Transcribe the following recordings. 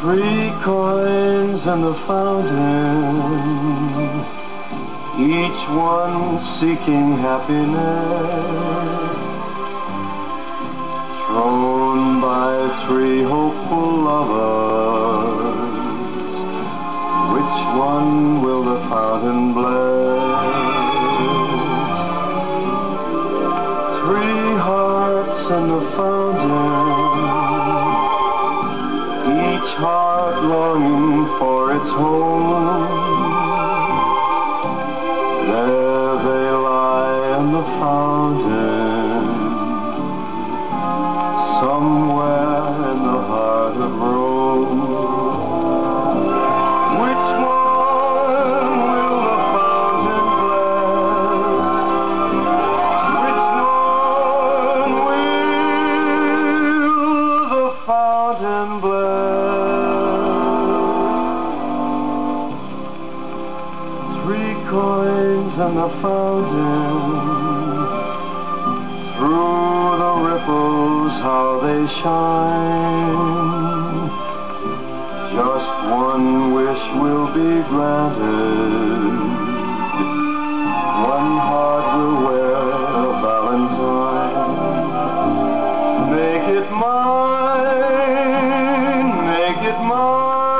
Three coins in the fountain, each one seeking happiness, thrown by three hopeful lovers. Which one will the fountain bless? Three hearts in the fountain, each heart longing for its home. There they lie in the fountain, somewhere in the heart of Rome. Which one will the fountain bless? Which one will the fountain bless? Three coins in the fountain, through the ripples how they shine. Just one wish will be granted, one heart will wear a valentine. Make it mine, make it mine.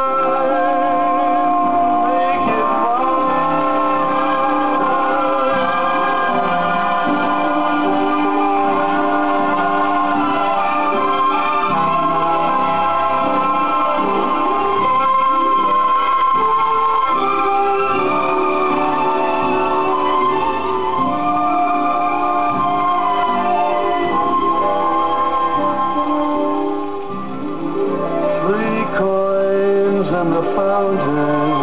In the fountain,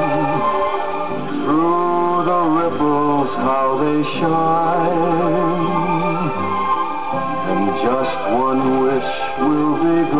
through the ripples how they shine, and just one wish will be